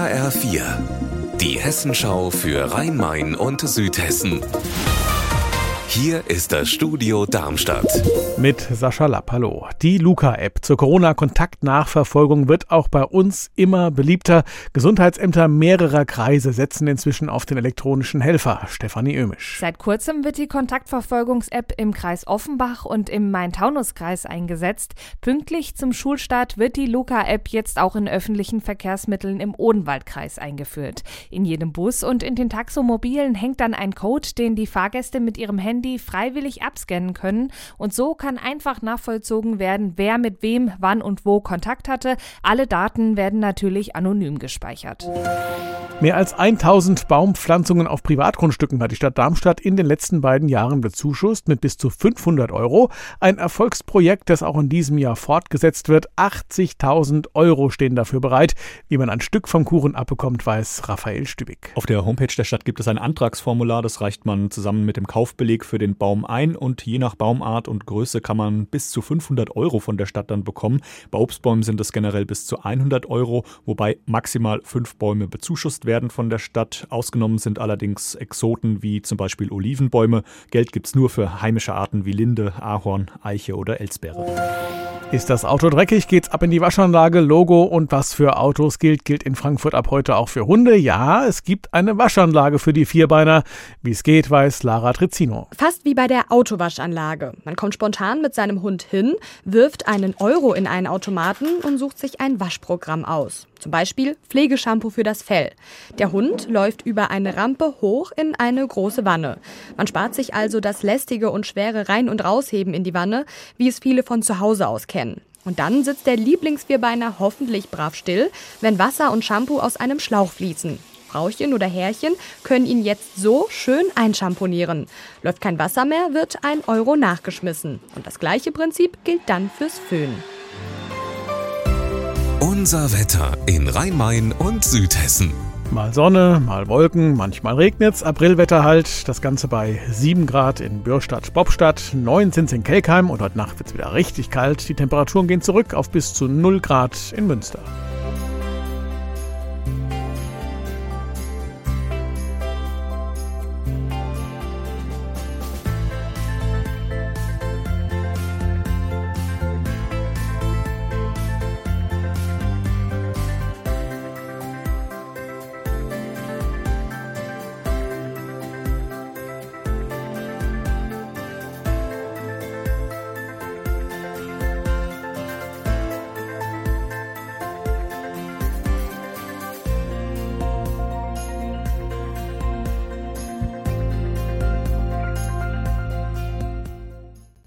HR4, die Hessenschau für Rhein-Main und Südhessen. Hier ist das Studio Darmstadt. Mit Sascha Lapp, hallo. Die Luca-App zur Corona-Kontaktnachverfolgung wird auch bei uns immer beliebter. Gesundheitsämter mehrerer Kreise setzen inzwischen auf den elektronischen Helfer. Stefanie Ömisch. Seit kurzem wird die Kontaktverfolgungs-App im Kreis Offenbach und im Main-Taunus-Kreis eingesetzt. Pünktlich zum Schulstart wird die Luca-App jetzt auch in öffentlichen Verkehrsmitteln im Odenwaldkreis eingeführt. In jedem Bus und in den Taxomobilen hängt dann ein Code, den die Fahrgäste mit ihrem Handy freiwillig abscannen können, und so kann einfach nachvollzogen werden, wer mit wem, wann und wo Kontakt hatte. Alle Daten werden natürlich anonym gespeichert. Mehr als 1000 Baumpflanzungen auf Privatgrundstücken hat die Stadt Darmstadt in den letzten beiden Jahren bezuschusst mit bis zu 500 €. Ein Erfolgsprojekt, das auch in diesem Jahr fortgesetzt wird. 80.000 € stehen dafür bereit. Wie man ein Stück vom Kuchen abbekommt, weiß Raphael Stübig. Auf der Homepage der Stadt gibt es ein Antragsformular, das reicht man zusammen mit dem Kaufbeleg für den Baum ein, und je nach Baumart und Größe kann man bis zu 500 € von der Stadt dann bekommen. Bei Obstbäumen sind es generell bis zu 100 €, wobei maximal 5 Bäume bezuschusst werden von der Stadt. Ausgenommen sind allerdings Exoten wie zum Beispiel Olivenbäume. Geld gibt's nur für heimische Arten wie Linde, Ahorn, Eiche oder Elsbeere. Ist das Auto dreckig, geht's ab in die Waschanlage. Logo und was für Autos gilt in Frankfurt ab heute auch für Hunde. Ja, es gibt eine Waschanlage für die Vierbeiner. Wie es geht, weiß Lara Trizzino. Fast wie bei der Autowaschanlage. Man kommt spontan mit seinem Hund hin, wirft einen Euro in einen Automaten und sucht sich ein Waschprogramm aus. Zum Beispiel Pflegeshampoo für das Fell. Der Hund läuft über eine Rampe hoch in eine große Wanne. Man spart sich also das lästige und schwere Rein- und Rausheben in die Wanne, wie es viele von zu Hause aus kennen. Und dann sitzt der Lieblingsvierbeiner hoffentlich brav still, wenn Wasser und Shampoo aus einem Schlauch fließen. Frauchen oder Herrchen können ihn jetzt so schön einschamponieren. Läuft kein Wasser mehr, wird 1 Euro nachgeschmissen. Und das gleiche Prinzip gilt dann fürs Föhnen. Unser Wetter in Rhein-Main und Südhessen. Mal Sonne, mal Wolken, manchmal regnet's. Aprilwetter halt. Das Ganze bei 7 Grad in Bürstadt-Spopstadt, 9 sind's in Kelkheim und heute Nacht wird's wieder richtig kalt. Die Temperaturen gehen zurück auf bis zu 0 Grad in Münster.